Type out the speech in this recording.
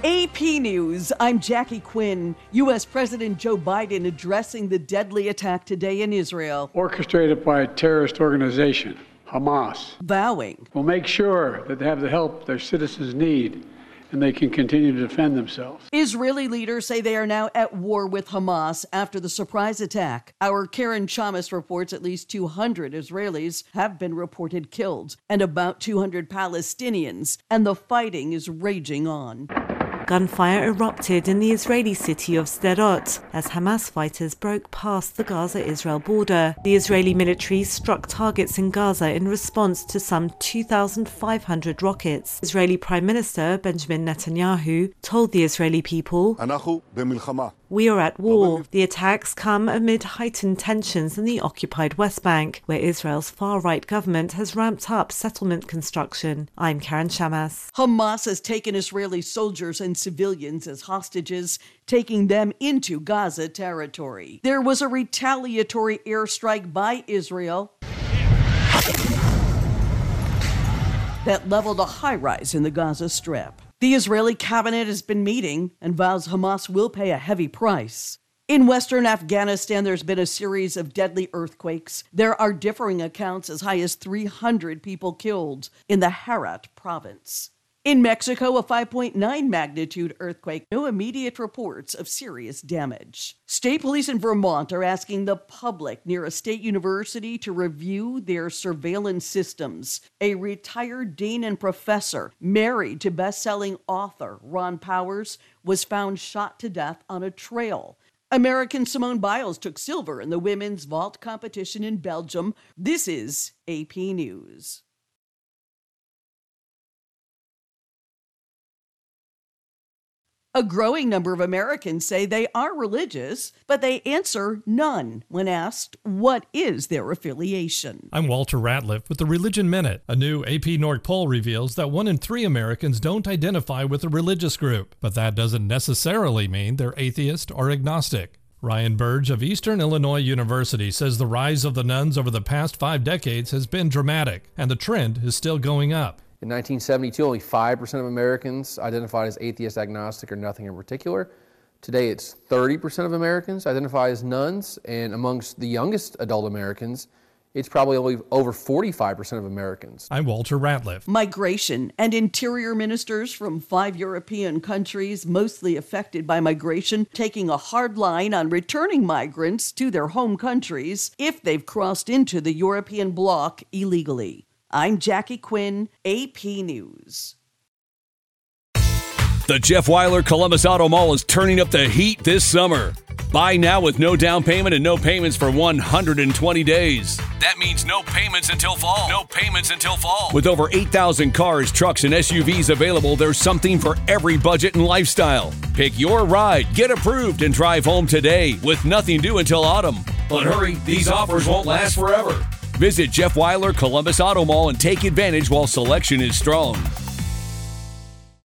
AP News, I'm Jackie Quinn. U.S. President Joe Biden addressing the deadly attack today in Israel. Orchestrated by a terrorist organization, Hamas. Vowing. We'll make sure that they have the help their citizens need and they can continue to defend themselves. Israeli leaders say they are now at war with Hamas after the surprise attack. Our Karen Chamas reports at least 200 Israelis have been reported killed and about 200 Palestinians, and the fighting is raging on. Gunfire erupted in the Israeli city of Sderot as Hamas fighters broke past the Gaza-Israel border. The Israeli military struck targets in Gaza in response to some 2,500 rockets. Israeli Prime Minister Benjamin Netanyahu told the Israeli people, "We are at war." The attacks come amid heightened tensions in the occupied West Bank, where Israel's far-right government has ramped up settlement construction. I'm Karen Chamas. Hamas has taken Israeli soldiers and civilians as hostages, taking them into Gaza territory. There was a retaliatory airstrike by Israel that leveled a high-rise in the Gaza Strip. The Israeli cabinet has been meeting and vows Hamas will pay a heavy price. In western Afghanistan, there's been a series of deadly earthquakes. There are differing accounts as high as 300 people killed in the Herat province. In Mexico, a 5.9 magnitude earthquake. No immediate reports of serious damage. State police in Vermont are asking the public near a state university to review their surveillance systems. A retired dean and professor, married to best-selling author Ron Powers, was found shot to death on a trail. American Simone Biles took silver in the women's vault competition in Belgium. This is AP News. A growing number of Americans say they are religious, but they answer none when asked what is their affiliation. I'm Walter Ratliff with the Religion Minute. A new AP Norc poll reveals that 1 in 3 Americans don't identify with a religious group, but that doesn't necessarily mean they're atheist or agnostic. Ryan Burge of Eastern Illinois University says the rise of the nuns over the past 5 decades has been dramatic, and the trend is still going up. In 1972, only 5% of Americans identified as atheist, agnostic, or nothing in particular. Today, it's 30% of Americans identify as nuns, and amongst the youngest adult Americans, it's probably only over 45% of Americans. I'm Walter Ratliff. Migration and interior ministers from 5 European countries, mostly affected by migration, taking a hard line on returning migrants to their home countries if they've crossed into the European bloc illegally. I'm Jackie Quinn, AP News. The Jeff Weiler Columbus Auto Mall is turning up the heat this summer. Buy now with no down payment and no payments for 120 days. That means no payments until fall. No payments until fall. With over 8,000 cars, trucks, and SUVs available, there's something for every budget and lifestyle. Pick your ride, get approved, and drive home today with nothing due until autumn. But hurry, these offers won't last forever. Visit Jeff Weiler Columbus Auto Mall and take advantage while selection is strong.